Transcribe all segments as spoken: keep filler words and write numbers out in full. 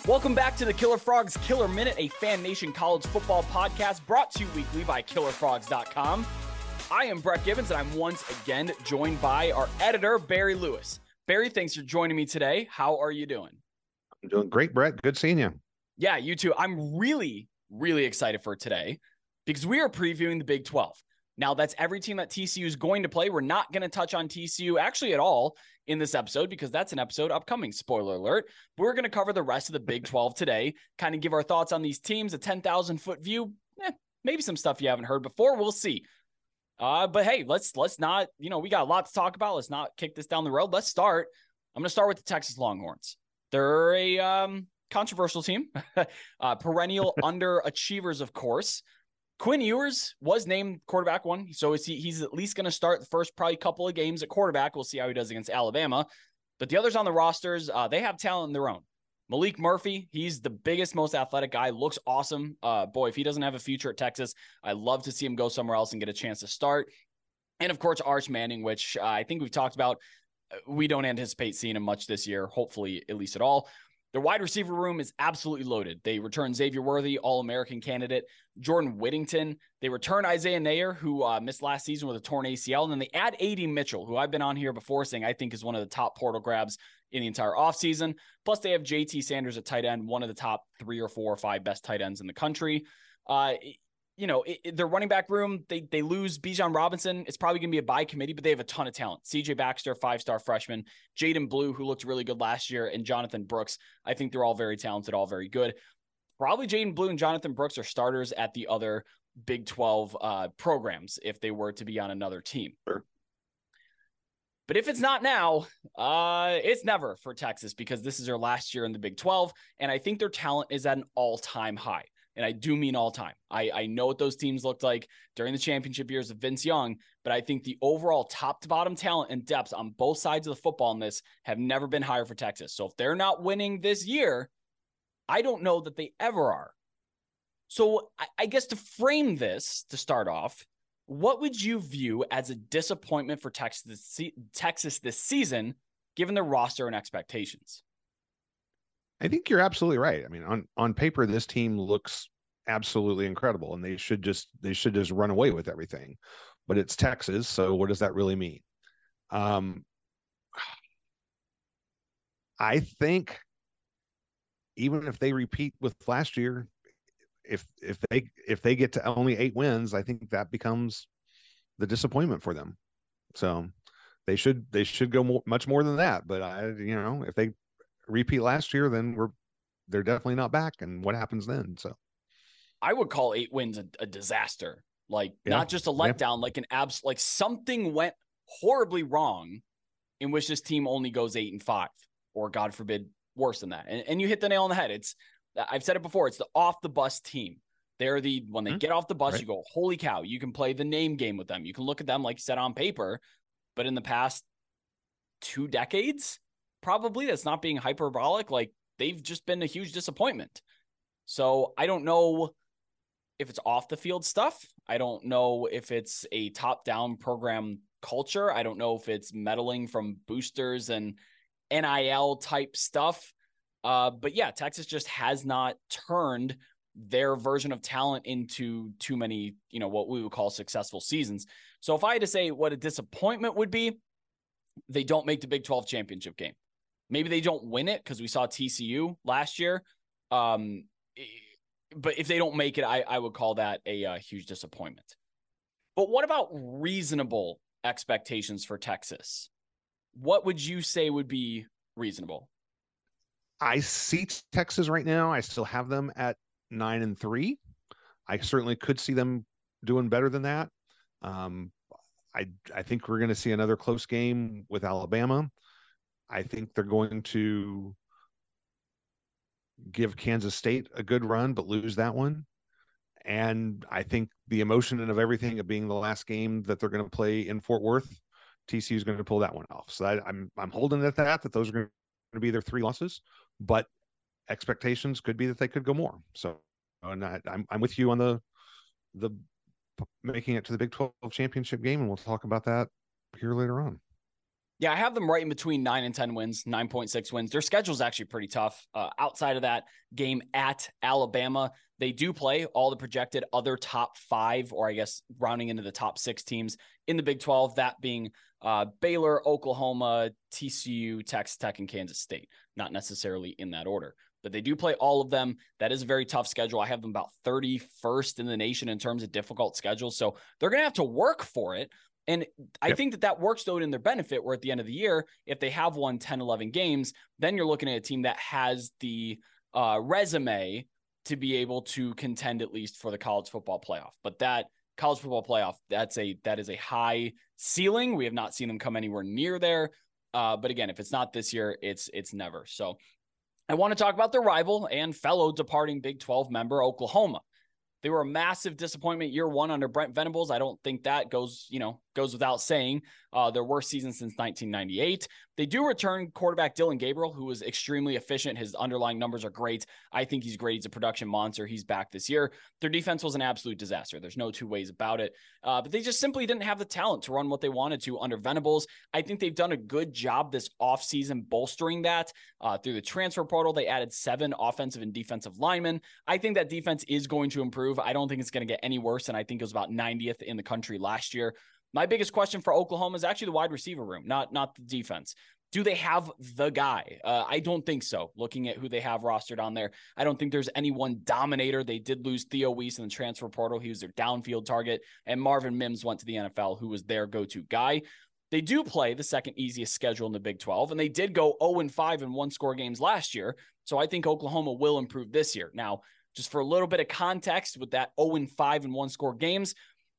Welcome back to the Killer Frogs Killer Minute, a Fan Nation college football podcast brought to you weekly by killer frogs dot com. I am Brett Gibbons, and I'm once again joined by our editor, Barry Lewis. Barry, thanks for joining me today. How are you doing? I'm doing great, Brett. Good seeing you. Yeah, you too. I'm really, really excited for today because we are previewing the Big twelve. Now, that's every team that T C U is going to play. We're not going to touch on T C U actually at all in this episode because that's an episode upcoming, spoiler alert. But we're going to cover the rest of the Big twelve today, kind of give our thoughts on these teams, a ten thousand foot view, eh, maybe some stuff you haven't heard before. We'll see. Uh, but hey, let's let's not, you know, we got a lot to talk about. Let's not kick this down the road. Let's start. I'm going to start with the Texas Longhorns. They're a um, controversial team, uh, perennial underachievers, of course. Quinn Ewers was named quarterback one, so is he, he's at least going to start the first probably couple of games at quarterback. We'll see how he does against Alabama. But the others on the rosters, uh, they have talent in their own. Malik Murphy, he's the biggest, most athletic guy, looks awesome. Uh, boy, if he doesn't have a future at Texas, I'd love to see him go somewhere else and get a chance to start. And, of course, Arch Manning, which uh, I think we've talked about. We don't anticipate seeing him much this year, hopefully at least at all. Their wide receiver room is absolutely loaded. They return Xavier Worthy, All-American candidate, Jordan Whittington. They return Isaiah Neyor, who uh, missed last season with a torn A C L. And then they add A D Mitchell, who I've been on here before saying I think is one of the top portal grabs in the entire offseason. Plus, they have J T Sanders at tight end, one of the top three or four or five best tight ends in the country. Uh, you know, it, it, their running back room, they they lose Bijan Robinson. It's probably going to be a by committee, but they have a ton of talent. C J Baxter, five-star freshman, Jaden Blue, who looked really good last year, and Jonathan Brooks. I think they're all very talented, all very good. Probably Jaden Blue and Jonathan Brooks are starters at the other Big twelve uh, programs if they were to be on another team. Sure. But if it's not now, uh, it's never for Texas because this is their last year in the Big twelve, and I think their talent is at an all-time high. And I do mean all time. I, I know what those teams looked like during the championship years of Vince Young, but I think the overall top to bottom talent and depth on both sides of the football in this have never been higher for Texas. So if they're not winning this year, I don't know that they ever are. So I, I guess to frame this, to start off, what would you view as a disappointment for Texas this, Texas this season, given their roster and expectations? I think you're absolutely right. I mean, on, on paper, this team looks absolutely incredible, and they should just they should just run away with everything. But it's Texas, so what does that really mean? Um, I think even if they repeat with last year, if if they if they get to only eight wins, I think that becomes the disappointment for them. So they should they should go more, much more than that. But I, you know, if they repeat last year, then we're they're definitely not back. And what happens then? So I would call eight wins a, a disaster. Like yeah. Not just a letdown, yeah. like an abs like something went horribly wrong in which this team only goes eight and five, or God forbid, worse than that. And, and you hit the nail on the head. It's I've said it before, it's the off the bus team. They're the when they mm-hmm. get off the bus, right. You go, holy cow, you can play the name game with them. You can look at them like you said on paper, but in the past two decades, probably that's not being hyperbolic. Like they've just been a huge disappointment. So I don't know if it's off the field stuff. I don't know if it's a top down program culture. I don't know if it's meddling from boosters and N I L type stuff. Uh, but yeah, Texas just has not turned their version of talent into too many, you know, what we would call successful seasons. So if I had to say what a disappointment would be, they don't make the Big twelve championship game. Maybe they don't win it because we saw T C U last year. Um, but if they don't make it, I, I would call that a, a huge disappointment. But what about reasonable expectations for Texas? What would you say would be reasonable? I see Texas right now. I still have them at nine and three. I certainly could see them doing better than that. Um, I I think we're going to see another close game with Alabama. I think they're going to give Kansas State a good run, but lose that one. And I think the emotion of everything of being the last game that they're going to play in Fort Worth, T C U is going to pull that one off. So I, I'm I'm holding at that, that those are going to be their three losses, but expectations could be that they could go more. So and I, I'm I'm with you on the the making it to the Big twelve championship game, and we'll talk about that here later on. Yeah, I have them right in between nine and ten wins, nine point six wins. Their schedule is actually pretty tough. Uh, outside of that game at Alabama, they do play all the projected other top five, or I guess rounding into the top six teams in the Big twelve, that being uh, Baylor, Oklahoma, T C U, Texas Tech, and Kansas State. Not necessarily in that order, but they do play all of them. That is a very tough schedule. I have them about thirty-first in the nation in terms of difficult schedules. So they're going to have to work for it. And I yep. think that that works though in their benefit, where at the end of the year, if they have won ten, eleven games, then you're looking at a team that has the uh, resume to be able to contend at least for the college football playoff. But that college football playoff, that's a, that is a high ceiling. We have not seen them come anywhere near there. Uh, but again, if it's not this year, it's, it's never. So I want to talk about their rival and fellow departing Big twelve member, Oklahoma. They were a massive disappointment year one under Brent Venables. I don't think that goes, you know, goes without saying. Uh, their worst season since nineteen ninety-eight. They do return quarterback Dylan Gabriel, who was extremely efficient. His underlying numbers are great. I think he's great. He's a production monster. He's back this year. Their defense was an absolute disaster. There's no two ways about it. Uh, but they just simply didn't have the talent to run what they wanted to under Venables. I think they've done a good job this offseason bolstering that. Uh, through the transfer portal, they added seven offensive and defensive linemen. I think that defense is going to improve. I don't think it's going to get any worse, and I think it was about ninetieth in the country last year. My biggest question for Oklahoma is actually the wide receiver room, not, not the defense. Do they have the guy? Uh, I don't think so. Looking at who they have rostered on there, I don't think there's any one dominator. They did lose Theo Weiss in the transfer portal. He was their downfield target. And Marvin Mims went to the N F L, who was their go-to guy. They do play the second easiest schedule in the Big twelve, and they did go oh and five in one-score games last year. So I think Oklahoma will improve this year. Now, just for a little bit of context with that oh and five in one-score games,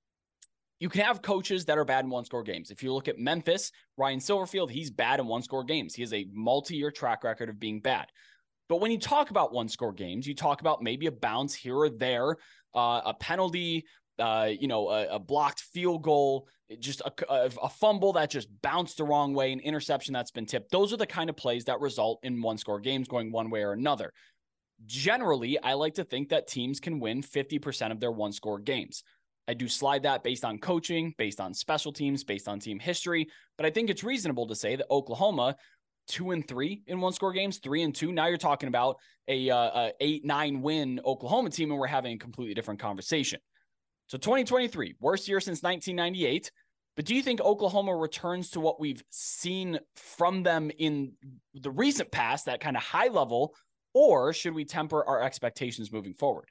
you can have coaches that are bad in one-score games. If you look at Memphis, Ryan Silverfield, he's bad in one-score games. He has a multi-year track record of being bad. But when you talk about one-score games, you talk about maybe a bounce here or there, uh, a penalty, uh, you know, a, a blocked field goal, just a, a, a fumble that just bounced the wrong way, an interception that's been tipped. Those are the kind of plays that result in one-score games going one way or another. Generally, I like to think that teams can win fifty percent of their one-score games. I do slide that based on coaching, based on special teams, based on team history. But I think it's reasonable to say that Oklahoma, two and three in one score games, three and two. Now you're talking about a, uh, a eight, nine win Oklahoma team, and we're having a completely different conversation. So twenty twenty-three, worst year since nineteen ninety-eight. But do you think Oklahoma returns to what we've seen from them in the recent past, that kind of high level, or should we temper our expectations moving forward?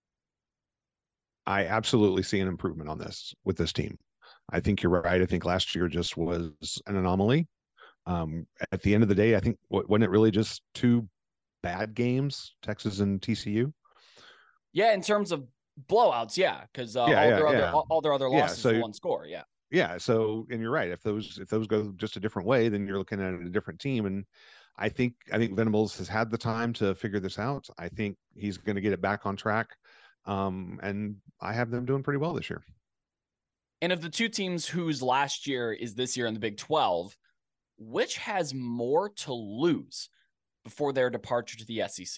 I absolutely see an improvement on this with this team. I think you're right. I think last year just was an anomaly. Um, at the end of the day, I think, wasn't it really just two bad games, Texas and T C U? Yeah, in terms of blowouts, yeah, because uh, yeah, all, yeah, their yeah. other, all, all their other losses yeah, so, were one score, yeah. Yeah, so, and you're right. If those if those go just a different way, then you're looking at a different team. And I think I think Venables has had the time to figure this out. I think he's going to get it back on track. Um, and I have them doing pretty well this year. And of the two teams whose last year is this year in the Big twelve, which has more to lose before their departure to the S E C?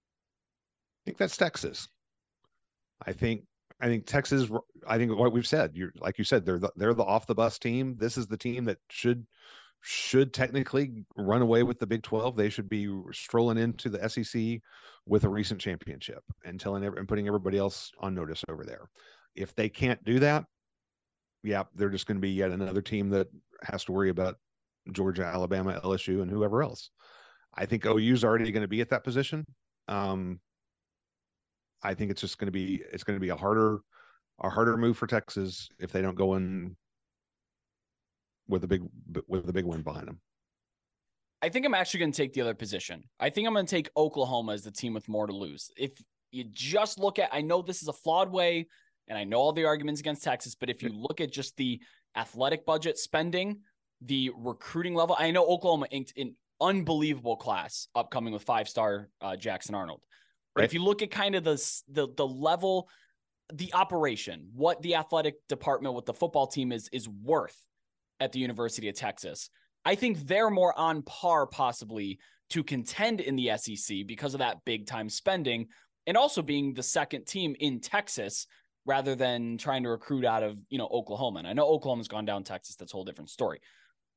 I think that's Texas. I think I think Texas. I think what we've said. You're like you said, they're the, they're the off the bus team. This is the team that should should technically run away with the Big twelve. They should be strolling into the S E C with a recent championship and telling and putting everybody else on notice over there. If they can't do that, yeah, they're just going to be yet another team that has to worry about Georgia, Alabama, L S U, and whoever else. I think O U's already going to be at that position. Um, I think it's just going to be it's going to be a harder a harder move for Texas if they don't go in with a big with a big win behind them. I think I'm actually going to take the other position. I think I'm going to take Oklahoma as the team with more to lose. If you just look at, I know this is a flawed way, and I know all the arguments against Texas, but if you look at just the athletic budget spending, the recruiting level, I know Oklahoma inked an unbelievable class upcoming with five-star uh, Jackson Arnold. But right. If you look at kind of the, the the level, the operation, what the athletic department with the football team is is worth at the University of Texas, I think they're more on par possibly to contend in the S E C because of that big time spending and also being the second team in Texas rather than trying to recruit out of, you know, Oklahoma. And I know Oklahoma's gone down Texas. That's a whole different story.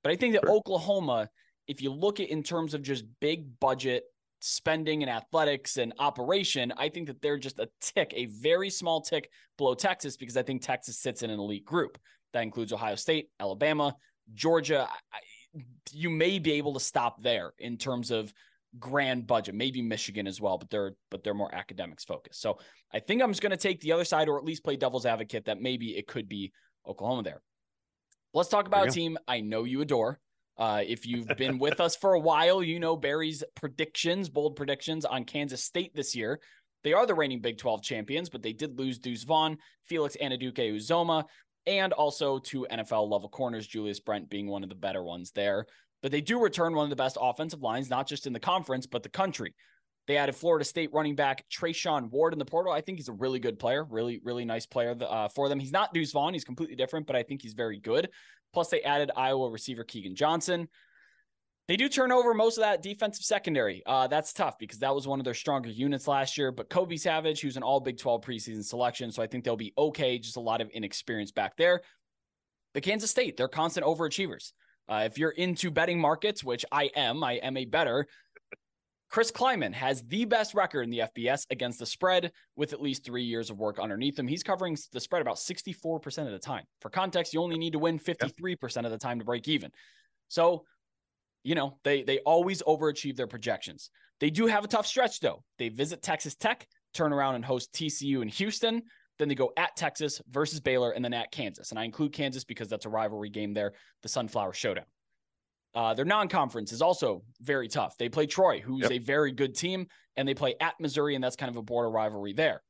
But I think that Sure. Oklahoma, if you look at in terms of just big budget spending and athletics and operation, I think that they're just a tick, a very small tick below Texas, because I think Texas sits in an elite group. That includes Ohio State, Alabama, Georgia. I, you may be able to stop there in terms of grand budget, maybe Michigan as well, but they're but they're more academics focused. So I think I'm just going to take the other side, or at least play devil's advocate that maybe it could be Oklahoma there. Let's talk about a team I know you adore. Uh, if you've been with us for a while, you know Barry's predictions, bold predictions on Kansas State this year. They are the reigning Big twelve champions, but they did lose Deuce Vaughn, Felix Anudike-Uzomah, and also two N F L level corners, Julius Brent being one of the better ones there. But they do return one of the best offensive lines, not just in the conference, but the country. They added Florida State running back Treshaun Ward in the portal. I think he's a really good player, really, really nice player uh, for them. He's not Deuce Vaughn. He's completely different, but I think he's very good. Plus, they added Iowa receiver Keegan Johnson. They do turn over most of that defensive secondary. Uh, that's tough because that was one of their stronger units last year. But Kobe Savage, who's an all Big twelve preseason selection, so I think they'll be okay. Just a lot of inexperience back there. But Kansas State, they're constant overachievers. Uh, if you're into betting markets, which I am, I am a bettor, Chris Kleiman has the best record in the F B S against the spread with at least three years of work underneath him. He's covering the spread about sixty-four percent of the time. For context, you only need to win fifty-three percent of the time to break even. So, you know, they they always overachieve their projections. They do have a tough stretch, though. They visit Texas Tech, turn around and host T C U in Houston. Then they go at Texas versus Baylor, and then at Kansas. And I include Kansas because that's a rivalry game there, the Sunflower Showdown. Uh, their non-conference is also very tough. They play Troy, who's yep. a very good team, and they play at Missouri, and that's kind of a border rivalry there.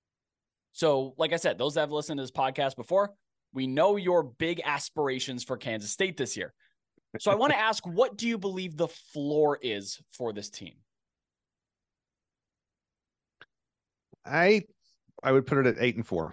So, like I said, those that have listened to this podcast before, we know your big aspirations for Kansas State this year. So I want to ask, what do you believe the floor is for this team? I I would put it at eight and four.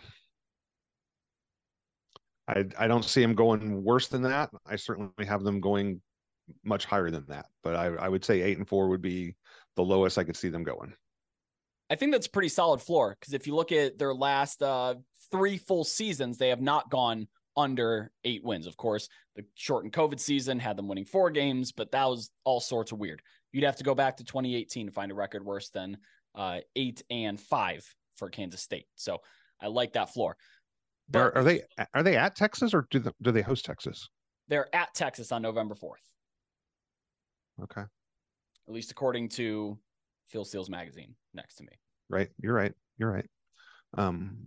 I I don't see them going worse than that. I certainly have them going much higher than that, but I, I would say eight and four would be the lowest I could see them going. I think that's a pretty solid floor, because if you look at their last uh, three full seasons, they have not gone under eight wins. Of course, the shortened COVID season had them winning four games, but that was all sorts of weird. You'd have to go back to twenty eighteen to find a record worse than uh, eight and five for Kansas State. So I like that floor. But are, are they are they at Texas, or do they, do they host Texas? They're at Texas on November fourth. Okay. At least according to Phil Steele's magazine next to me. Right. You're right. You're right. Um,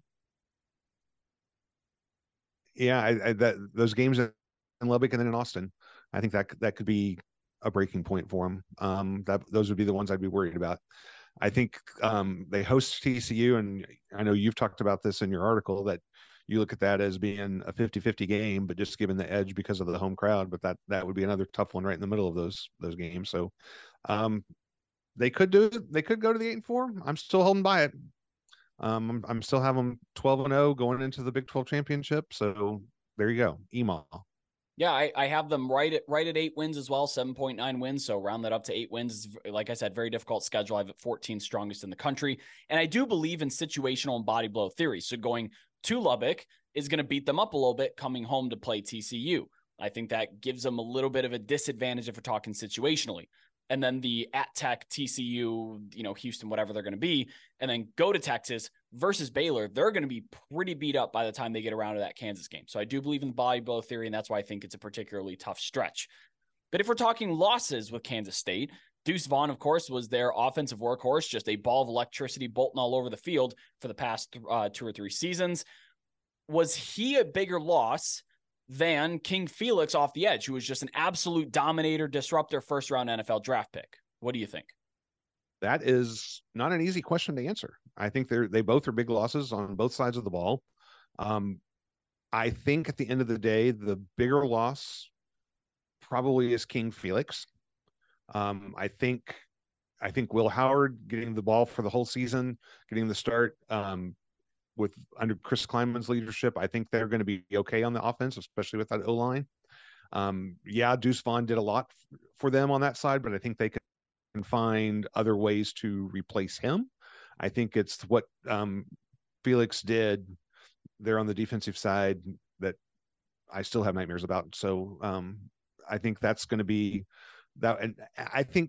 yeah, I, I, that those games in Lubbock and then in Austin, I think that that could be a breaking point for them. Um, that those would be the ones I'd be worried about. I think um, they host T C U, and I know you've talked about this in your article, that you look at that as being a fifty-fifty game, but just given the edge because of the home crowd. But that that would be another tough one right in the middle of those those games. So um, they could do they could go to the eight and four. I'm still holding by it. Um, I'm, I'm still having them twelve and oh going into the Big twelve championship. So there you go, E M A. Yeah, I, I have them right at right at eight wins as well, seven point nine wins. So round that up to eight wins. Like I said, very difficult schedule. I have it fourteen strongest in the country. And I do believe in situational and body blow theory. So going to Lubbock is going to beat them up a little bit coming home to play T C U. I think that gives them a little bit of a disadvantage if we're talking situationally. And then the at Tech, T C U, you know, Houston, whatever they're going to be, and then go to Texas versus Baylor, they're going to be pretty beat up by the time they get around to that Kansas game. So I do believe in the body blow theory, and that's why I think it's a particularly tough stretch. But if we're talking losses with Kansas State, Deuce Vaughn, of course, was their offensive workhorse, just a ball of electricity bolting all over the field for the past uh, two or three seasons. Was he a bigger loss than King Felix off the edge, who was just an absolute dominator, disruptor, first round N F L draft pick? What do you think? That is not an easy question to answer. I think they're they both are big losses on both sides of the ball. Um, I think at the end of the day, the bigger loss probably is King Felix. Um, I think I think Will Howard getting the ball for the whole season, getting the start um, with under Chris Kleinman's leadership, I think they're going to be okay on the offense, especially with that O-line. Um, yeah, Deuce Vaughn did a lot f- for them on that side, but I think they can find other ways to replace him. I think it's what um, Felix did there on the defensive side that I still have nightmares about. So um, I think that's going to be that. And I think,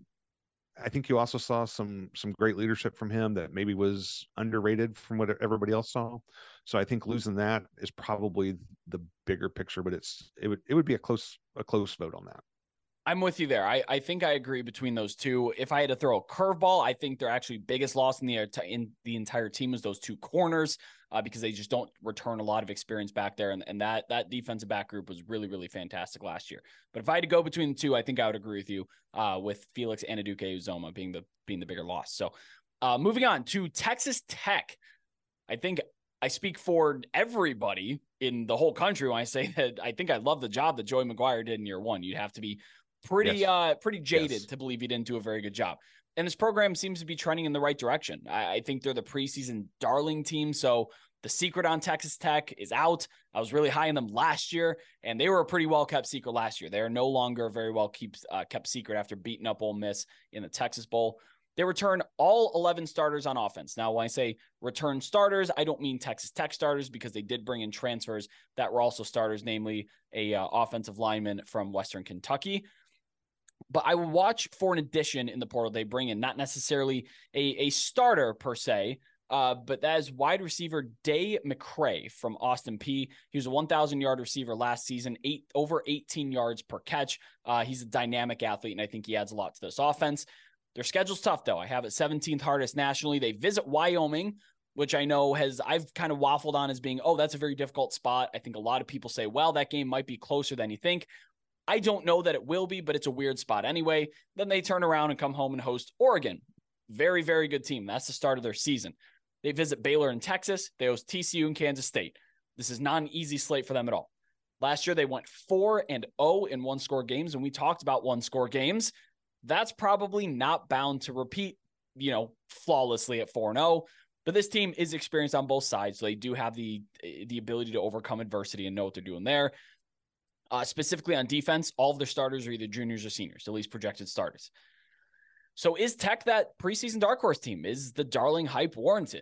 I think you also saw some, some great leadership from him that maybe was underrated from what everybody else saw. So I think losing that is probably the bigger picture, but it's, it would, it would be a close, a close vote on that. I'm with you there. I, I think I agree between those two. If I had to throw a curveball, I think their actually biggest loss in the in the entire team is those two corners uh, because they just don't return a lot of experience back there. And, and that that defensive back group was really, really fantastic last year. But if I had to go between the two, I think I would agree with you uh, with Felix Anudike-Uzomah being the being the bigger loss. So uh, moving on to Texas Tech. I think I speak for everybody in the whole country when I say that I think I love the job that Joey McGuire did in year one. You'd have to be pretty yes. uh pretty jaded yes. to believe he didn't do a very good job. And this program seems to be trending in the right direction. I, I think they're the preseason darling team. So the secret on Texas Tech is out. I was really high on them last year, and they were a pretty well-kept secret last year. They are no longer a very well keep, uh, kept secret after beating up Ole Miss in the Texas Bowl. They return all eleven starters on offense. Now, when I say return starters, I don't mean Texas Tech starters because they did bring in transfers that were also starters, namely a uh, offensive lineman from Western Kentucky. But I will watch for an addition in the portal they bring in, not necessarily a, a starter per se, uh, but that is wide receiver Day McCray from Austin Peay. He was a one thousand yard receiver last season, eight over eighteen yards per catch. Uh, he's a dynamic athlete, and I think he adds a lot to this offense. Their schedule's tough, though. I have it seventeenth hardest nationally. They visit Wyoming, which I know has I've kind of waffled on as being, oh, that's a very difficult spot. I think a lot of people say, well, that game might be closer than you think. I don't know that it will be, but it's a weird spot anyway. Then they turn around and come home and host Oregon. Very, very good team. That's the start of their season. They visit Baylor in Texas. They host T C U and Kansas State. This is not an easy slate for them at all. Last year, they went four and oh in one-score games, and we talked about one-score games. That's probably not bound to repeat, you know, flawlessly at four and oh. But this team is experienced on both sides, so they do have the, the ability to overcome adversity and know what they're doing there. Uh, specifically on defense, all of their starters are either juniors or seniors, at least projected starters. So is Tech that preseason dark horse team? Is the darling hype warranted?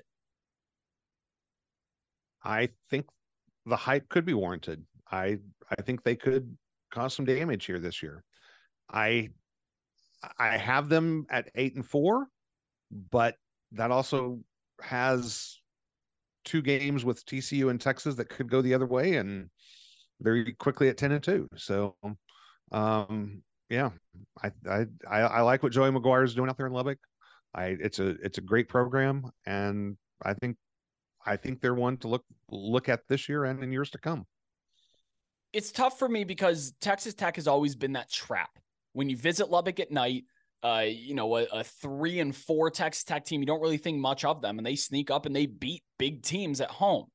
I think the hype could be warranted. I I think they could cause some damage here this year. I I have them at eight and four, but that also has two games with T C U and Texas that could go the other way, and very quickly at ten and two. So, um, yeah, I, I, I, I like what Joey McGuire is doing out there in Lubbock. I, it's a, it's a great program. And I think, I think they're one to look, look at this year and in years to come. It's tough for me because Texas Tech has always been that trap. When you visit Lubbock at night, uh, you know, a, a three and four Texas Tech team, you don't really think much of them, and they sneak up and they beat big teams at home.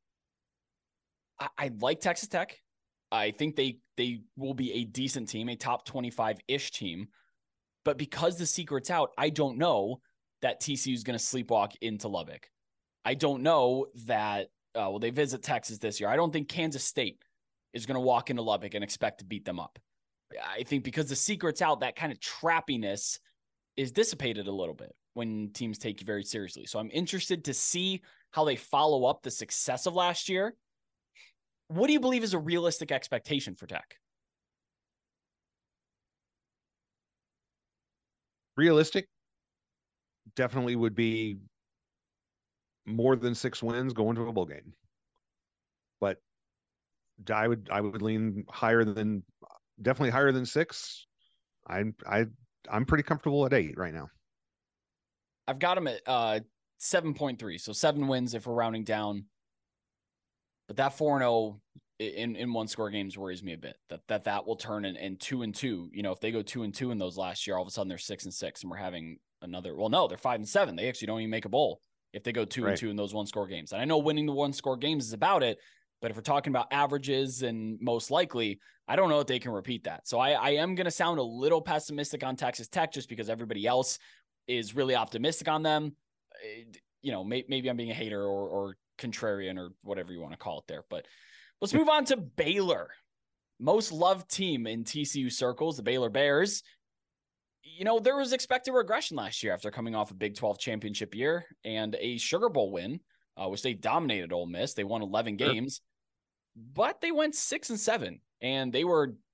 I like Texas Tech. I think they they will be a decent team, a top twenty-five-ish team. But because the secret's out, I don't know that T C U is going to sleepwalk into Lubbock. I don't know that, uh, well, they visit Texas this year. I don't think Kansas State is going to walk into Lubbock and expect to beat them up. I think because the secret's out, that kind of trappiness is dissipated a little bit when teams take you very seriously. So I'm interested to see how they follow up the success of last year. What do you believe is a realistic expectation for Tech? Realistic definitely would be more than six wins going to a bowl game. But I would I would lean higher than definitely higher than six. I'm I I'm pretty comfortable at eight right now. I've got them at uh seven point three, so seven wins if we're rounding down. But that four and oh in, in one score games worries me a bit. That that that will turn in, in two and two. You know, if they go two and two in those last year, all of a sudden they're six and six, and we're having another. Well, no, they're five and seven. They actually don't even make a bowl if they go two right. and two in those one score games. And I know winning the one score games is about it, but if we're talking about averages and most likely, I don't know if they can repeat that. So I, I am going to sound a little pessimistic on Texas Tech just because everybody else is really optimistic on them. You know, may, maybe I'm being a hater or, or contrarian or whatever you want to call it there. But let's move on to Baylor. Most loved team in T C U circles, the Baylor Bears. You know, there was expected regression last year after coming off a Big twelve championship year and a Sugar Bowl win, uh, which they dominated Ole Miss. They won eleven games, but they went six and seven, and they were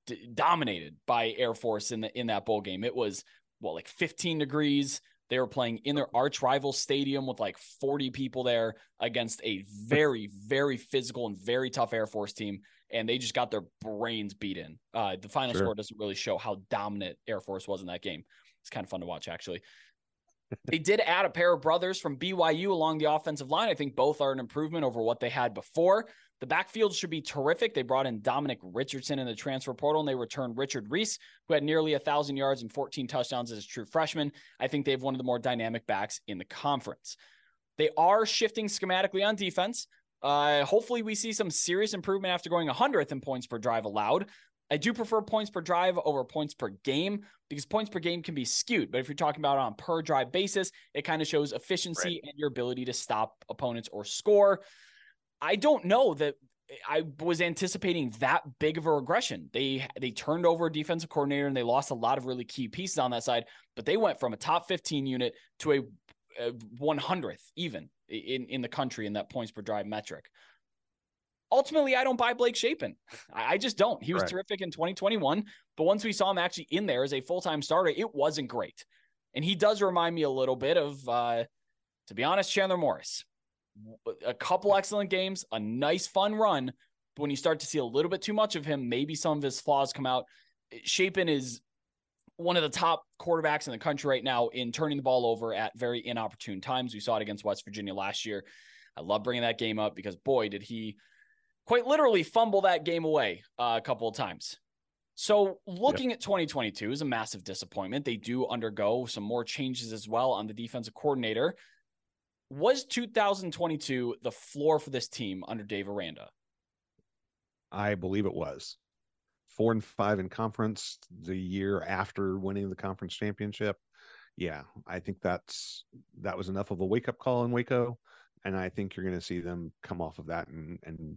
d- dominated by Air Force in the in that bowl game. It was what, like fifteen degrees. They were playing in their arch rival stadium with like forty people there against a very, very physical and very tough Air Force team. And they just got their brains beat in. Uh, the final sure. score doesn't really show how dominant Air Force was in that game. It's kind of fun to watch, actually. They did add a pair of brothers from B Y U along the offensive line. I think both are an improvement over what they had before. The backfield should be terrific. They brought in Dominic Richardson in the transfer portal, and they returned Richard Reese, who had nearly one thousand yards and fourteen touchdowns as a true freshman. I think they have one of the more dynamic backs in the conference. They are shifting schematically on defense. Uh, hopefully we see some serious improvement after going one hundredth in points per drive allowed. I do prefer points per drive over points per game because points per game can be skewed. But if you're talking about on per drive basis, it kind of shows efficiency right. and your ability to stop opponents or score. I don't know that I was anticipating that big of a regression. They they turned over a defensive coordinator and they lost a lot of really key pieces on that side, but they went from a top fifteen unit to a, a one hundredth even in, in the country in that points per drive metric. Ultimately, I don't buy Blake Shapen. I, I just don't. He was right. terrific in twenty twenty-one, but once we saw him actually in there as a full-time starter, it wasn't great. And he does remind me a little bit of, uh, to be honest, Chandler Morris. A couple excellent games, a nice fun run, but when you start to see a little bit too much of him, maybe some of his flaws come out. Shapen is one of the top quarterbacks in the country right now in turning the ball over at very inopportune times. We saw it against West Virginia last year. I love bringing that game up because, boy, did he quite literally fumble that game away uh, a couple of times. So looking yep. at twenty twenty-two is a massive disappointment. They do undergo some more changes as well on the defensive coordinator. Was two thousand twenty-two the floor for this team under Dave Aranda? I believe it was. Four and five in conference the year after winning the conference championship. Yeah, I think that's that was enough of a wake-up call in Waco, and I think you're going to see them come off of that and, and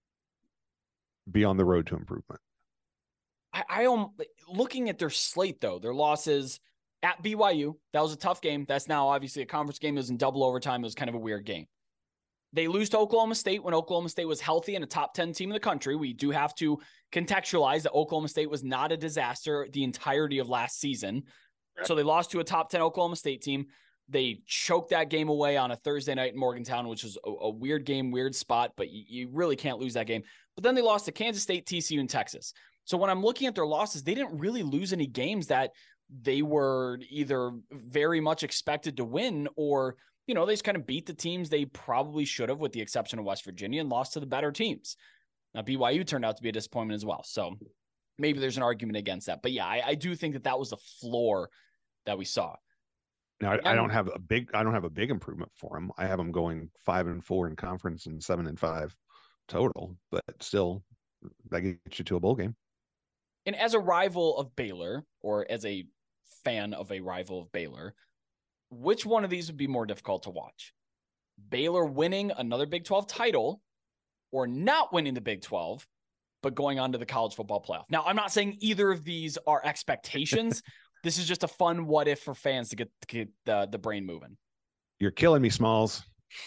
be on the road to improvement. I, I am looking at their slate, though. Their losses at B Y U, that was a tough game. That's now obviously a conference game. It was in double overtime. It was kind of a weird game. They lose to Oklahoma State when Oklahoma State was healthy and a top ten team in the country. We do have to contextualize that Oklahoma State was not a disaster the entirety of last season. Right. So they lost to a top ten Oklahoma State team. They choked that game away on a Thursday night in Morgantown, which was a, a weird game, weird spot, but you, you really can't lose that game. But then they lost to Kansas State, T C U, and Texas. So when I'm looking at their losses, they didn't really lose any games that they were either very much expected to win or, you know, they just kind of beat the teams they probably should have, with the exception of West Virginia, and lost to the better teams. Now, B Y U turned out to be a disappointment as well. So maybe there's an argument against that. But yeah, I, I do think that that was the floor that we saw. Now, I, I don't have a big, I don't have a big improvement for them. I have them going five and four in conference and seven and five total, but still that gets you to a bowl game. And as a rival of Baylor, or as a fan of a rival of Baylor, which one of these would be more difficult to watch? Baylor winning another Big twelve title, or not winning the Big twelve, but going on to the college football playoff? Now, I'm not saying either of these are expectations. This is just a fun what if for fans to get, to get the, the brain moving. You're killing me, Smalls.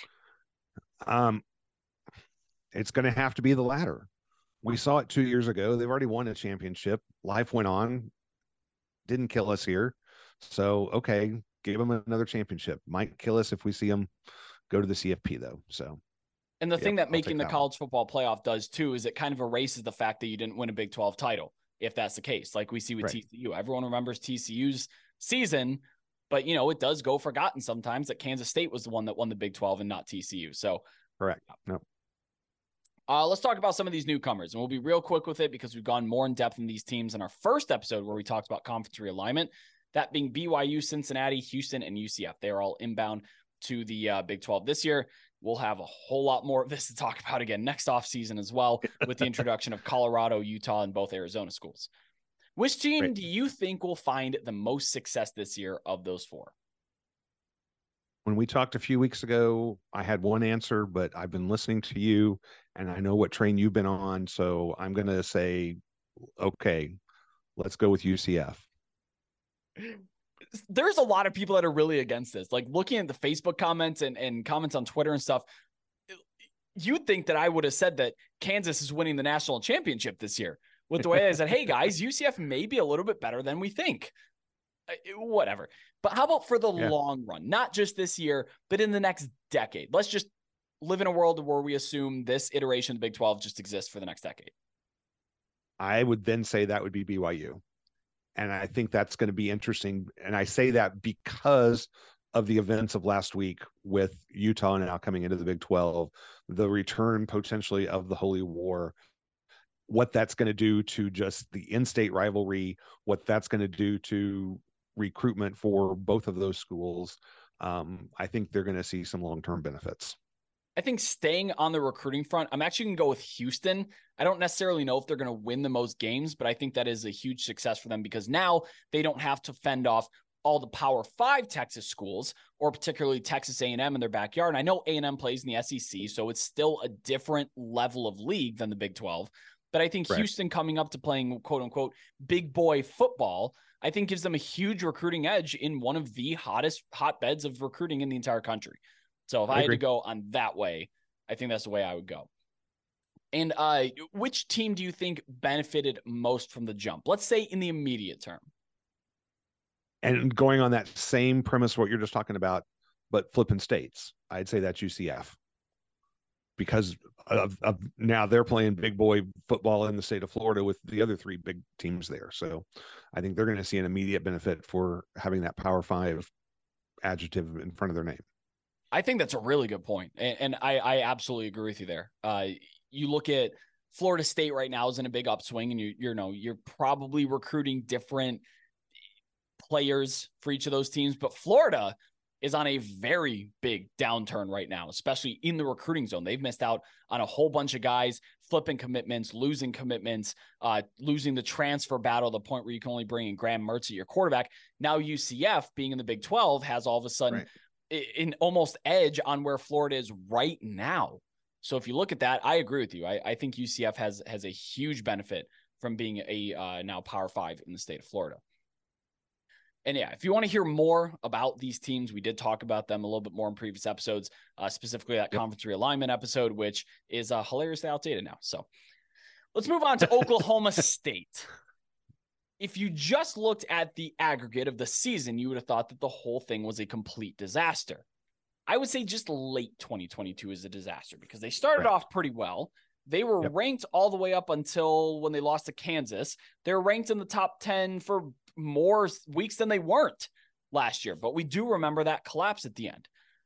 Um, it's going to have to be the latter. We saw it two years ago. They've already won a championship. Life went on. Didn't kill us here. So, okay, give them another championship. Might kill us if we see them go to the C F P, though. So, and the yep, thing that I'll making the that college one. football playoff does, too, is it kind of erases the fact that you didn't win a Big twelve title, if that's the case, like we see with right. T C U. Everyone remembers T C U's season, but, you know, it does go forgotten sometimes that Kansas State was the one that won the Big twelve and not T C U. So, correct. No. Uh, let's talk about some of these newcomers, and we'll be real quick with it because we've gone more in depth in these teams in our first episode where we talked about conference realignment, that being B Y U, Cincinnati, Houston, and U C F. They are all inbound to the uh, Big twelve this year. We'll have a whole lot more of this to talk about again next offseason as well, with the introduction of Colorado, Utah, and both Arizona schools. Which team right. do you think will find the most success this year of those four? When we talked a few weeks ago, I had one answer, but I've been listening to you and I know what train you've been on. So I'm going to say, okay, let's go with U C F. There's a lot of people that are really against this. Like looking at the Facebook comments and, and comments on Twitter and stuff, you'd think that I would have said that Kansas is winning the national championship this year. with the way they said, hey guys, U C F may be a little bit better than we think. Uh, whatever. But how about for the yeah. long run? Not just this year, but in the next decade. Let's just live in a world where we assume this iteration of the Big twelve just exists for the next decade. I would then say that would be B Y U. And I think that's going to be interesting. And I say that because of the events of last week with Utah now coming into the Big twelve, the return potentially of the Holy War, what that's going to do to just the in-state rivalry, what that's going to do to recruitment for both of those schools. Um, I think they're going to see some long-term benefits. I think staying on the recruiting front, I'm actually going to go with Houston. I don't necessarily know if they're going to win the most games, but I think that is a huge success for them because now they don't have to fend off all the Power Five Texas schools, or particularly Texas A and M in their backyard. And I know A and M plays in the S E C, so it's still a different level of league than the Big twelve. But I think right. Houston coming up to playing quote unquote big boy football, I think gives them a huge recruiting edge in one of the hottest hotbeds of recruiting in the entire country. So if I, I had to go on that way, I think that's the way I would go. And uh, which team do you think benefited most from the jump? Let's say in the immediate term. And going on that same premise, what you're just talking about, but flipping states, I'd say that's U C F. Because of, of now they're playing big boy football in the state of Florida with the other three big teams there. So I think they're going to see an immediate benefit for having that Power Five adjective in front of their name. I think that's a really good point. And, and I, I absolutely agree with you there. Uh, you look at Florida State right now is in a big upswing, and you, you know, you're probably recruiting different players for each of those teams, but Florida is on a very big downturn right now, especially in the recruiting zone. They've missed out on a whole bunch of guys, flipping commitments, losing commitments, uh, losing the transfer battle to the point where you can only bring in Graham Mertz at your quarterback. Now U C F, being in the Big twelve, has all of a sudden right. an almost edge on where Florida is right now. So if you look at that, I agree with you. I, I think U C F has has a huge benefit from being a uh, now Power Five in the state of Florida. And yeah, if you want to hear more about these teams, we did talk about them a little bit more in previous episodes, uh, specifically that yep. conference realignment episode, which is uh, hilariously outdated now. So let's move on to Oklahoma State. If you just looked at the aggregate of the season, you would have thought that the whole thing was a complete disaster. I would say just late twenty twenty-two is a disaster because they started right. off pretty well. They were yep. ranked all the way up until when they lost to Kansas. They were ranked in the top ten for more weeks than they weren't last year, but we do remember that collapse at the end.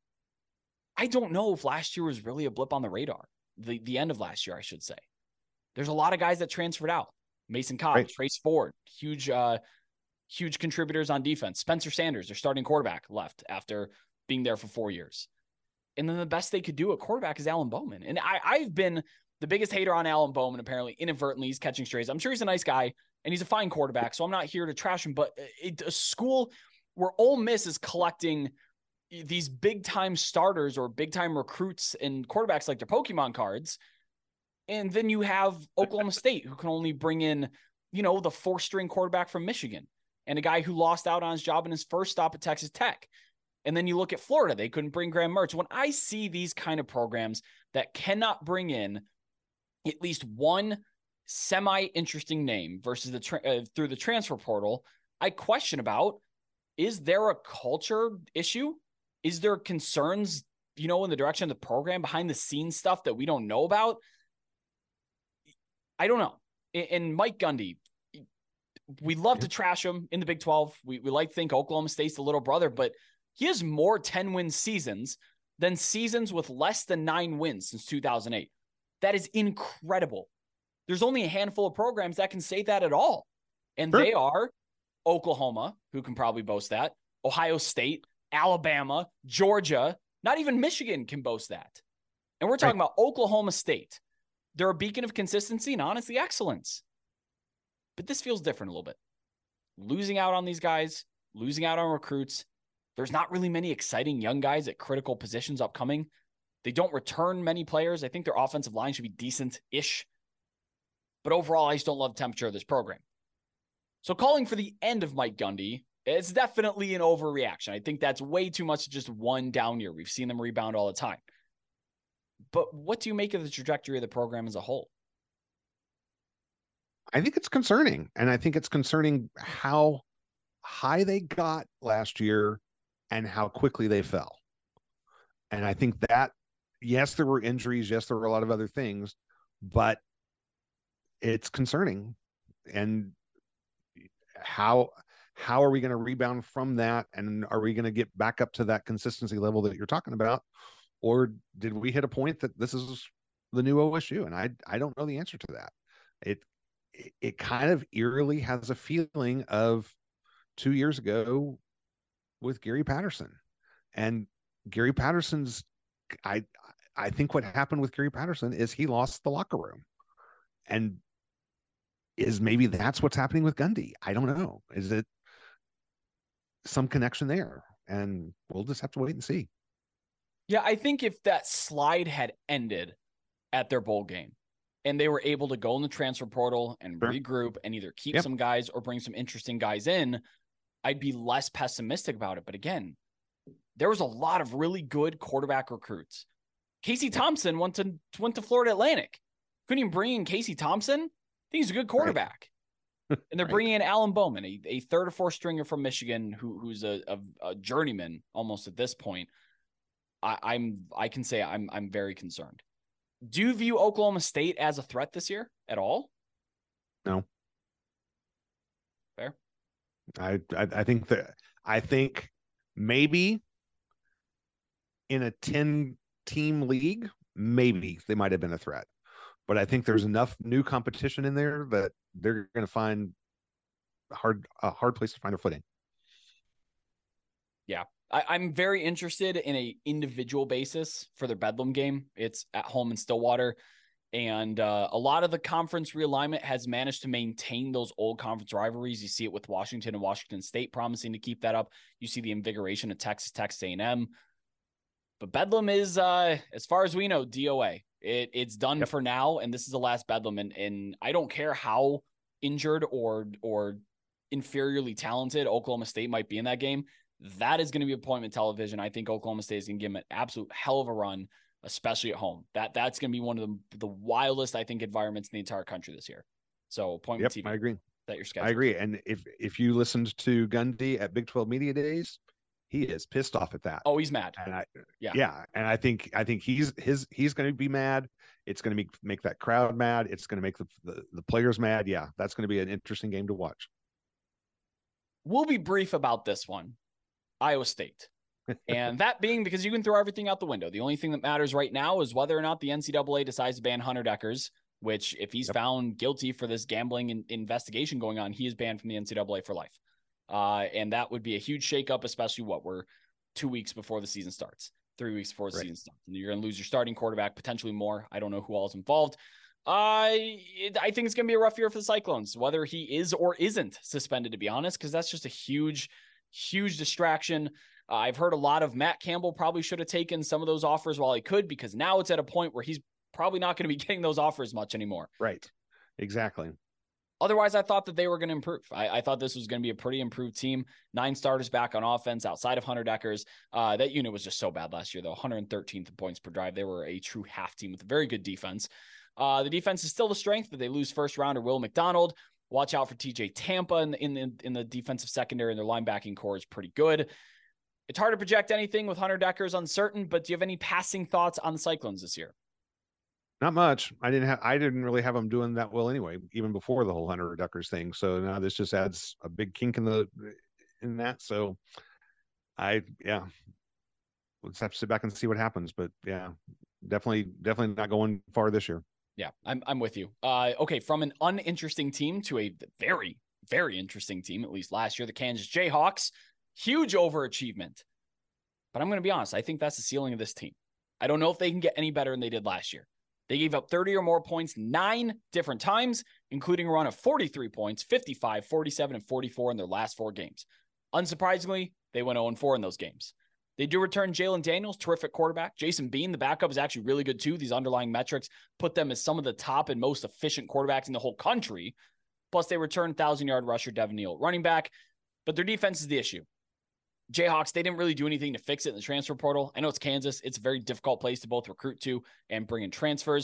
I don't know if last year was really a blip on the radar. The the end of last year, I should say. There's a lot of guys that transferred out. Mason Cobb, right. Trace Ford, huge, uh, huge contributors on defense. Spencer Sanders, their starting quarterback, left after being there for four years. And then the best they could do at quarterback is Alan Bowman. And I, I've been the biggest hater on Alan Bowman, apparently, inadvertently. He's catching strays. I'm sure he's a nice guy, and he's a fine quarterback, so I'm not here to trash him. But it, a school where Ole Miss is collecting these big-time starters or big-time recruits and quarterbacks like their Pokemon cards, and then you have Oklahoma State, who can only bring in, you know, the four-string quarterback from Michigan and a guy who lost out on his job in his first stop at Texas Tech. And then you look at Florida, they couldn't bring Graham Mertz. When I see these kind of programs that cannot bring in at least one semi-interesting name versus the tra- uh, through the transfer portal, I question about, is there a culture issue? Is there concerns, you know, in the direction of the program, behind the scenes stuff that we don't know about? I don't know. And Mike Gundy, we love to trash him in the Big twelve. We, we like to think Oklahoma State's the little brother, but he has more ten-win seasons than seasons with less than nine wins since two thousand eight. That is incredible. There's only a handful of programs that can say that at all. And sure. they are Oklahoma, who can probably boast that, Ohio State, Alabama, Georgia, not even Michigan can boast that. And we're talking right. about Oklahoma State. They're a beacon of consistency and honestly excellence. But this feels different a little bit. Losing out on these guys, losing out on recruits. There's not really many exciting young guys at critical positions upcoming. They don't return many players. I think their offensive line should be decent-ish. But overall, I just don't love the temperature of this program. So calling for the end of Mike Gundy, it's definitely an overreaction. I think that's way too much just one down year. We've seen them rebound all the time. But what do you make of the trajectory of the program as a whole? I think it's concerning. And I think it's concerning how high they got last year and how quickly they fell. And I think that, yes, there were injuries. Yes, there were a lot of other things, but it's concerning. And how how are we going to rebound from that? And are we going to get back up to that consistency level that you're talking about? Or did we hit a point that this is the new O S U? And I I don't know the answer to that. It it, it kind of eerily has a feeling of two years ago with Gary Patterson. And Gary Patterson's I I think what happened with Gary Patterson is he lost the locker room. And is maybe that's what's happening with Gundy. I don't know. Is it some connection there? And we'll just have to wait and see. Yeah, I think if that slide had ended at their bowl game and they were able to go in the transfer portal and sure. regroup and either keep yep. some guys or bring some interesting guys in, I'd be less pessimistic about it. But again, there was a lot of really good quarterback recruits. Casey Thompson went to went to Florida Atlantic. Couldn't even bring in Casey Thompson. I think he's a good quarterback. Right. And they're right. bringing in Alan Bowman, a, a third or fourth stringer from Michigan, who who's a, a, a journeyman almost at this point. I, I'm I can say I'm I'm very concerned. Do you view Oklahoma State as a threat this year at all? No. Fair. I I, I think that I think maybe in a ten team league, maybe they might have been a threat. But I think there's enough new competition in there that they're going to find a hard a hard place to find their footing. Yeah. I, I'm very interested in a individual basis for their Bedlam game. It's at home in Stillwater. And uh, a lot of the conference realignment has managed to maintain those old conference rivalries. You see it with Washington and Washington State promising to keep that up. You see the invigoration of Texas, Texas A and M. But Bedlam is, uh, as far as we know, D O A. It, it's done yep. for now, and this is the last Bedlam. And, and I don't care how injured or or inferiorly talented Oklahoma State might be in that game. That is going to be appointment television. I think Oklahoma State is going to give them an absolute hell of a run, especially at home. That That's going to be one of the, the wildest, I think, environments in the entire country this year. So appointment yep, T V. I agree. That your schedule. I agree. And if if you listened to Gundy at Big twelve Media Days, he is pissed off at that. Oh, he's mad. And I, yeah, yeah. And I think I think he's his he's going to be mad. It's going to make make that crowd mad. It's going to make the, the the players mad. Yeah, that's going to be an interesting game to watch. We'll be brief about this one. Iowa State. And that being because you can throw everything out the window. The only thing that matters right now is whether or not the N C double A decides to ban Hunter Dekkers, which if he's yep. found guilty for this gambling in, investigation going on, he is banned from the N C double A for life. Uh, and that would be a huge shakeup, especially what we're two weeks before the season starts, three weeks before the right. season starts. And you're going to lose your starting quarterback, potentially more. I don't know who all is involved. I uh, I think it's going to be a rough year for the Cyclones, whether he is or isn't suspended, to be honest, because that's just a huge, huge distraction. Uh, I've heard a lot of Matt Campbell probably should have taken some of those offers while he could, because now it's at a point where he's probably not going to be getting those offers much anymore. Right. Exactly. Otherwise, I thought that they were going to improve. I, I thought this was going to be a pretty improved team. Nine starters back on offense outside of Hunter Dekkers. Uh, that unit was just so bad last year, though. one hundred thirteenth points per drive. They were a true half team with a very good defense. Uh, the defense is still the strength, but they lose first rounder Will McDonald. Watch out for T J Tampa in the, in the, in the defensive secondary, and their linebacking core is pretty good. It's hard to project anything with Hunter Dekkers uncertain, but do you have any passing thoughts on the Cyclones this year? Not much. I didn't have, I didn't really have them doing that well anyway, even before the whole Hunter Dekkers thing. So now this just adds a big kink in the, in that. So I, yeah, let's have to sit back and see what happens, but yeah, definitely, definitely not going far this year. Yeah, I'm, I'm with you. Uh, okay. From an uninteresting team to a very, very interesting team, at least last year, the Kansas Jayhawks, huge overachievement, but I'm going to be honest. I think that's the ceiling of this team. I don't know if they can get any better than they did last year. They gave up thirty or more points nine different times, including a run of forty-three points, fifty-five, forty-seven, and forty-four in their last four games. Unsurprisingly, they went oh and four in those games. They do return Jalen Daniels, terrific quarterback. Jason Bean, the backup, is actually really good too. These underlying metrics put them as some of the top and most efficient quarterbacks in the whole country. Plus, they return one thousand-yard rusher Devin Neal, running back. But their defense is the issue. Jayhawks, they didn't really do anything to fix it in the transfer portal. I know it's Kansas. It's a very difficult place to both recruit to and bring in transfers.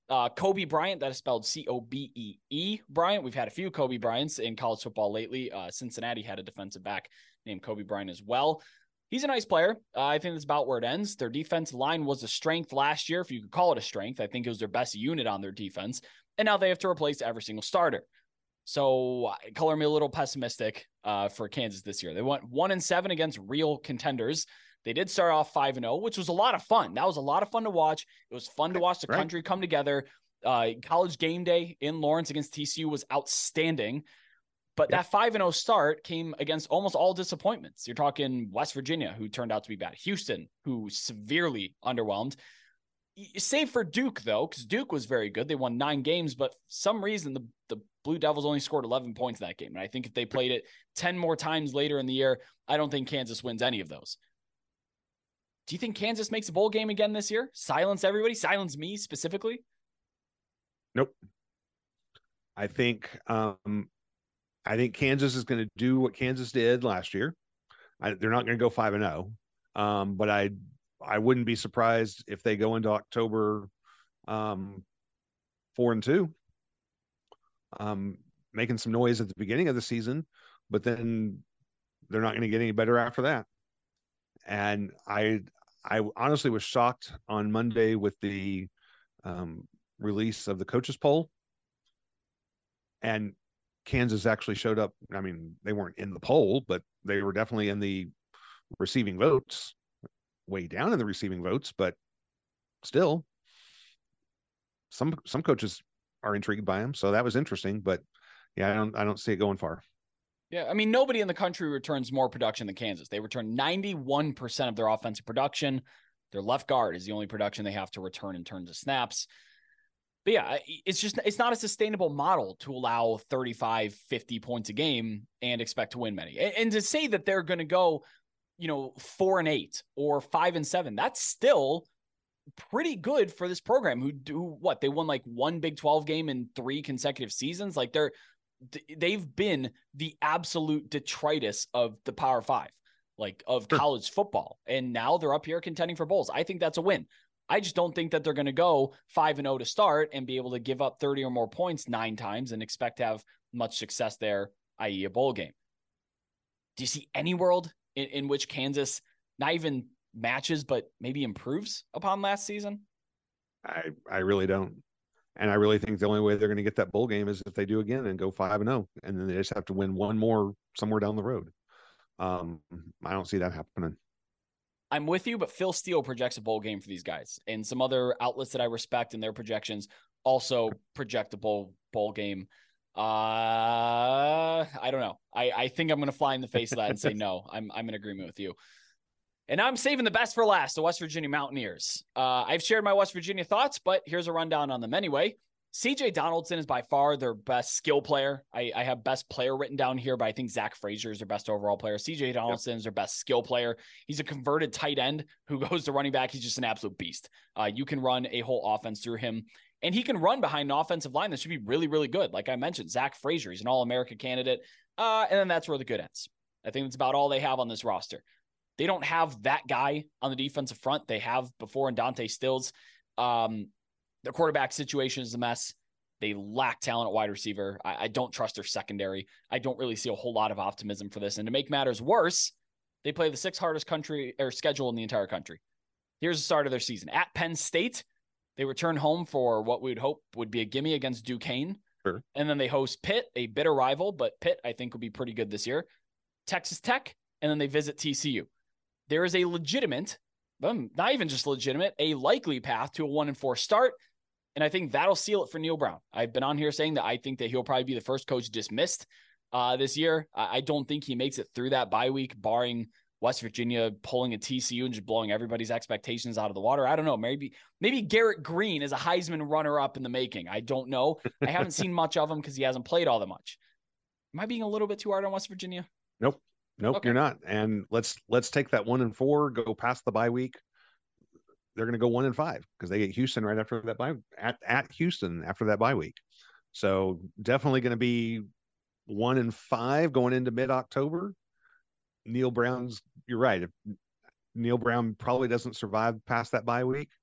Uh, Kobe Bryant, that is spelled C O B E E Bryant. We've had a few Kobe Bryants in college football lately. Uh, Cincinnati had a defensive back named Kobe Bryant as well. He's a nice player. Uh, I think that's about where it ends. Their defensive line was a strength last year, if you could call it a strength. I think it was their best unit on their defense. And now they have to replace every single starter. So uh, color me a little pessimistic uh, for Kansas this year. They went one and seven against real contenders. They did start off five and oh, which was a lot of fun. That was a lot of fun to watch. It was fun to watch the right. country come together. Uh, college game day in Lawrence against T C U was outstanding. But yep. that five and oh start came against almost all disappointments. You're talking West Virginia, who turned out to be bad. Houston, who severely underwhelmed. Save for Duke, though, because Duke was very good. They won nine games, but for some reason, the, the Blue Devils only scored eleven points in that game. And I think if they played it ten more times later in the year, I don't think Kansas wins any of those. Do you think Kansas makes a bowl game again this year? Silence everybody? Silence me specifically? Nope. I think um, I think Kansas is going to do what Kansas did last year. I, they're not going to go five and zero, um, but I I wouldn't be surprised if they go into October um, four and two, um, making some noise at the beginning of the season, but then they're not going to get any better after that. And I I honestly was shocked on Monday with the um, release of the coaches poll, and Kansas actually showed up. I mean, they weren't in the poll, but they were definitely in the receiving votes, way down in the receiving votes, but still some some coaches are intrigued by him. So that was interesting, but yeah, I don't I don't see it going far. Yeah, I mean, nobody in the country returns more production than Kansas. They return ninety-one percent of their offensive production. Their left guard is the only production they have to return in terms of snaps. But yeah, it's just, it's not a sustainable model to allow thirty-five, fifty points a game and expect to win many. And to say that they're going to go, you know, four and eight or five and seven, that's still pretty good for this program who do what? They won like one Big twelve game in three consecutive seasons. Like they're, they've been the absolute detritus of the Power Five, like of sure. college football. And now they're up here contending for bowls. I think that's a win. I just don't think that they're going to go five and oh to start and be able to give up thirty or more points nine times and expect to have much success there, that is a bowl game. Do you see any world in, in which Kansas not even matches, but maybe improves upon last season? I, I really don't. And I really think the only way they're going to get that bowl game is if they do again and go five and oh, and then they just have to win one more somewhere down the road. Um, I don't see that happening. I'm with you, but Phil Steele projects a bowl game for these guys, and some other outlets that I respect in their projections also project a bowl bowl game. Uh, I don't know. I, I think I'm going to fly in the face of that and say no. I'm I'm in agreement with you. And I'm saving the best for last, the West Virginia Mountaineers. Uh, I've shared my West Virginia thoughts, but here's a rundown on them anyway. C J Donaldson is by far their best skill player. I, I have best player written down here, but I think Zach Frazier is their best overall player. C J Donaldson yep. is their best skill player. He's a converted tight end who goes to running back. He's just an absolute beast. Uh, you can run a whole offense through him, and he can run behind an offensive line that should be really, really good. Like I mentioned, Zach Frazier, he's an All-America candidate. Uh, and then that's where the good ends. I think that's about all they have on this roster. They don't have that guy on the defensive front. They have before in Dante Stills. Um, their quarterback situation is a mess. They lack talent at wide receiver. I, I don't trust their secondary. I don't really see a whole lot of optimism for this. And to make matters worse, they play the sixth hardest country or schedule in the entire country. Here's the start of their season. At Penn State, they return home for what we would hope would be a gimme against Duquesne. Sure. And then they host Pitt, a bitter rival, but Pitt, I think, will be pretty good this year. Texas Tech, and then they visit T C U. There is a legitimate, not even just legitimate, a likely path to a one and four start. And I think that'll seal it for Neal Brown. I've been on here saying that I think that he'll probably be the first coach dismissed uh, this year. I don't think he makes it through that bye week, barring West Virginia pulling a T C U and just blowing everybody's expectations out of the water. I don't know. Maybe maybe Garrett Green is a Heisman runner-up in the making. I don't know. I haven't seen much of him because he hasn't played all that much. Am I being a little bit too hard on West Virginia? Nope. Nope, okay. You're not. And let's let's take that one and four, go past the bye week. They're going to go one and five because they get Houston right after that bye at, at Houston after that bye week. So definitely going to be one and five going into mid-October. Neal Brown's, you're right. If Neal Brown probably doesn't survive past that bye week,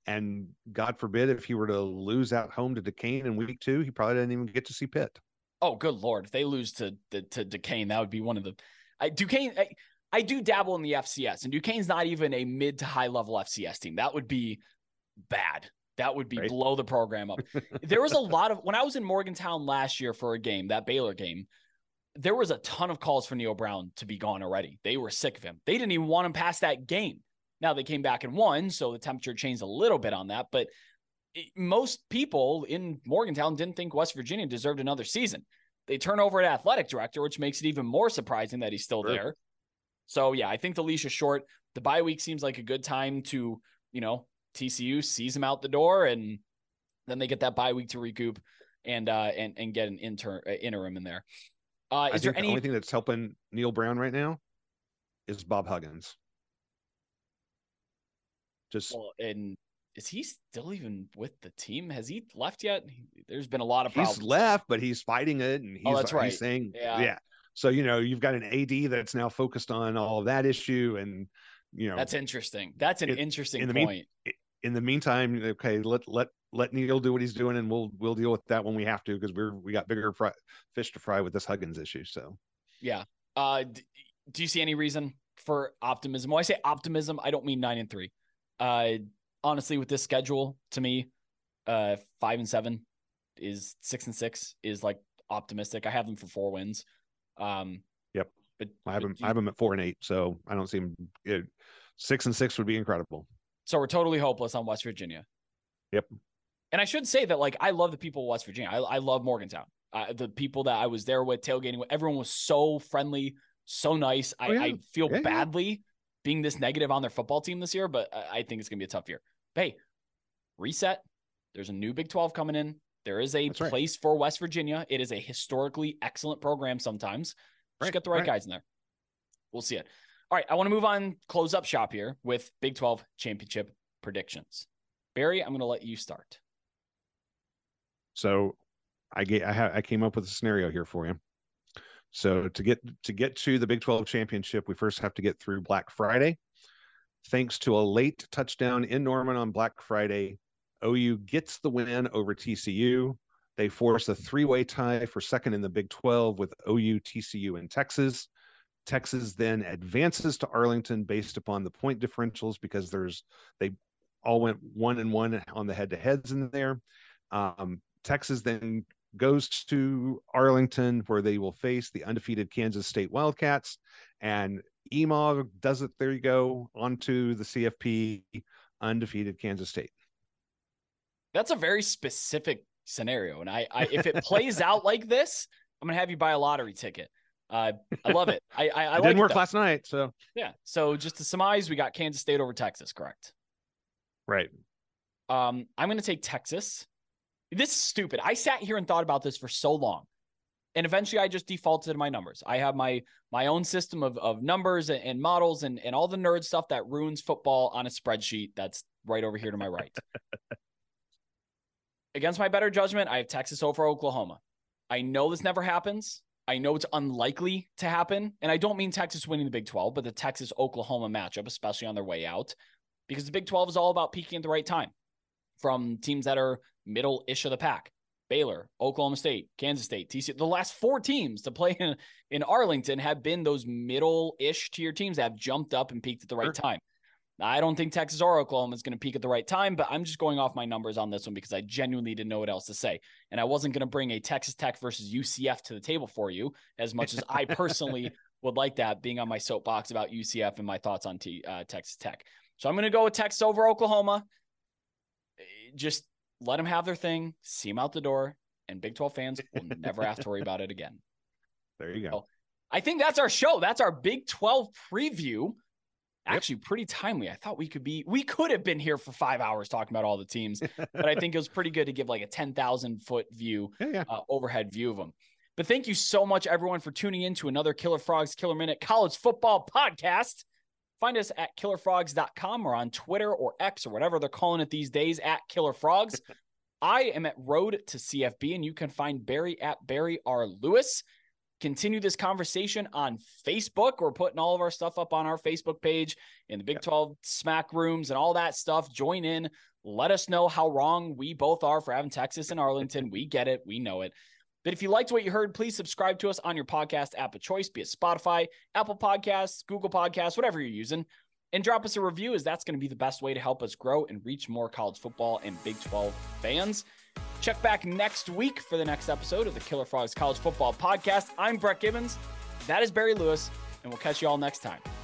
And God forbid if he were to lose at home to Duquesne in week two, he probably didn't even get to see Pitt. Oh, good Lord. If they lose to, to, to Duquesne, that would be one of the I, Duquesne. I, I do dabble in the F C S, and Duquesne's not even a mid to high level F C S team. That would be bad. That would be right? Blow the program up. There was a lot of, when I was in Morgantown last year for a game, that Baylor game, there was a ton of calls for Neal Brown to be gone already. They were sick of him. They didn't even want him past that game. Now they came back and won, so the temperature changed a little bit on that. But it, most people in Morgantown didn't think West Virginia deserved another season. They turn over at athletic director, which makes it even more surprising that he's still sure. there. So, yeah, I think the leash is short. The bye week seems like a good time to, you know, T C U sees him out the door, and then they get that bye week to recoup and uh, and and get an inter- uh, interim in there. Uh, is I think there any... the only thing that's helping Neal Brown right now is Bob Huggins. Just well, and is he still even with the team? Has he left yet? There's been a lot of he's problems. left, but he's fighting it, and he's, oh, that's right. he's saying, yeah. yeah. So you know, you've got an A D that's now focused on all of that issue, and you know, that's interesting. That's an it, interesting in the point. Mean, in the meantime, okay, let let let Neal do what he's doing, and we'll we'll deal with that when we have to, because we're we got bigger fry, fish to fry with this Huggins issue. So yeah. Uh, d- do you see any reason for optimism? When I say optimism, I don't mean nine and three. Uh, honestly, with this schedule, to me, uh, five and seven is six and six is like optimistic. I have them for four wins. Um, yep. But I have but them. you, I have them at four and eight. So I don't see them. It, six and six would be incredible. So we're totally hopeless on West Virginia. Yep. And I should say that, like, I love the people of West Virginia. I, I love Morgantown. Uh, the people that I was there with, tailgating with, everyone was so friendly, so nice. I, oh, yeah. I feel yeah, badly yeah. being this negative on their football team this year, but I think it's going to be a tough year. But hey, reset. There's a new Big twelve coming in. There is a That's place right. for West Virginia. It is a historically excellent program sometimes. Just right. get the right, right guys in there. We'll see it. All right, I want to move on, close up shop here with Big twelve championship predictions. Barry, I'm going to let you start. So I get, I, ha- I came up with a scenario here for you. So to get to get to the Big twelve championship, we first have to get through Black Friday. Thanks to a late touchdown in Norman on Black Friday, O U gets the win over T C U. They force a three-way tie for second in the Big twelve with O U, T C U, and Texas. Texas then advances to Arlington based upon the point differentials, because there's they all went one and one on the head-to-heads in there. Um, Texas then goes to Arlington, where they will face the undefeated Kansas State Wildcats, and E M A G does it. There you go, onto the C F P, undefeated Kansas State. That's a very specific scenario, and I, I if it plays out like this, I'm gonna have you buy a lottery ticket. Uh, I love it. I, I, I it like didn't work it, last night, so yeah. So just to surmise, we got Kansas State over Texas, correct? Right. Um, I'm going to take Texas. This is stupid. I sat here and thought about this for so long, and eventually I just defaulted to my numbers. I have my my own system of of numbers and, and models and and all the nerd stuff that ruins football on a spreadsheet. That's right over here to my right. Against my better judgment, I have Texas over Oklahoma. I know this never happens. I know it's unlikely to happen. And I don't mean Texas winning the Big twelve, but the Texas-Oklahoma matchup, especially on their way out, because the Big twelve is all about peaking at the right time from teams that are middle-ish of the pack. Baylor, Oklahoma State, Kansas State, T C U. The last four teams to play in, in Arlington have been those middle-ish tier teams that have jumped up and peaked at the right sure. time. Now, I don't think Texas or Oklahoma is going to peak at the right time, but I'm just going off my numbers on this one because I genuinely didn't know what else to say. And I wasn't going to bring a Texas Tech versus U C F to the table for you, as much as I personally would like that, being on my soapbox about U C F and my thoughts on T, uh, Texas Tech. So I'm going to go with Texas over Oklahoma. Just let them have their thing, see them out the door, and Big twelve fans will never have to worry about it again. There you go. So I think that's our show. That's our Big twelve preview. Actually, yep. Pretty timely. I thought we could be, we could have been here for five hours talking about all the teams, but I think it was pretty good to give like a ten thousand foot view, yeah, yeah. Uh, overhead view of them. But thank you so much, everyone, for tuning in to another Killer Frogs Killer Minute college football podcast. Find us at killer frogs dot com or on Twitter or X or whatever they're calling it these days at Killer Frogs. I am at Road to C F B, and you can find Barry at Barry R. Lewis. continue this conversation on Facebook. We're putting all of our stuff up on our Facebook page in the Big twelve smack rooms and all that stuff. Join in. Let us know how wrong we both are for having Texas and Arlington. We get it. We know it. But if you liked what you heard, please subscribe to us on your podcast app of choice, be it Spotify, Apple Podcasts, Google Podcasts, whatever you're using. And drop us a review, as that's going to be the best way to help us grow and reach more college football and Big twelve fans. Check back next week for the next episode of the Killer Frogs College Football Podcast. I'm Brett Gibbons. That is Barry Lewis, and we'll catch you all next time.